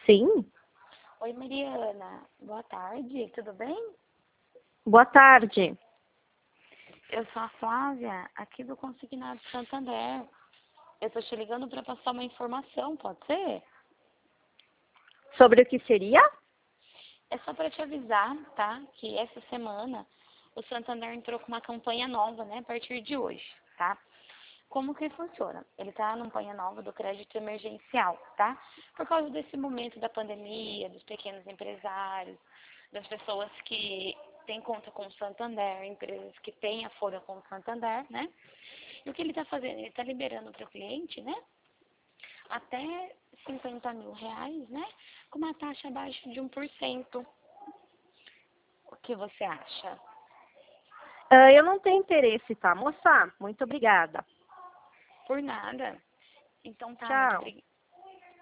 Sim. Oi, Mariana. Boa tarde, tudo bem? Boa tarde. Eu sou a Flávia, aqui do Consignado Santander. Eu estou te ligando para passar uma informação, pode ser? Sobre o que seria? É só para te avisar, tá? Que essa semana o Santander entrou com uma campanha nova, né? A partir de hoje, tá? Como que funciona? Ele está numa campanha nova do crédito emergencial, tá? Por causa desse momento da pandemia, dos pequenos empresários, das pessoas que têm conta com o Santander, empresas que têm a folha com o Santander, né? E o que ele está fazendo? Ele está liberando para o cliente, né? Até 50 mil reais, né? Com uma taxa abaixo de 1%. O que você acha? Eu não tenho interesse, tá, moça? Muito obrigada. Por nada. Então tá, muito Tchau. obrigada.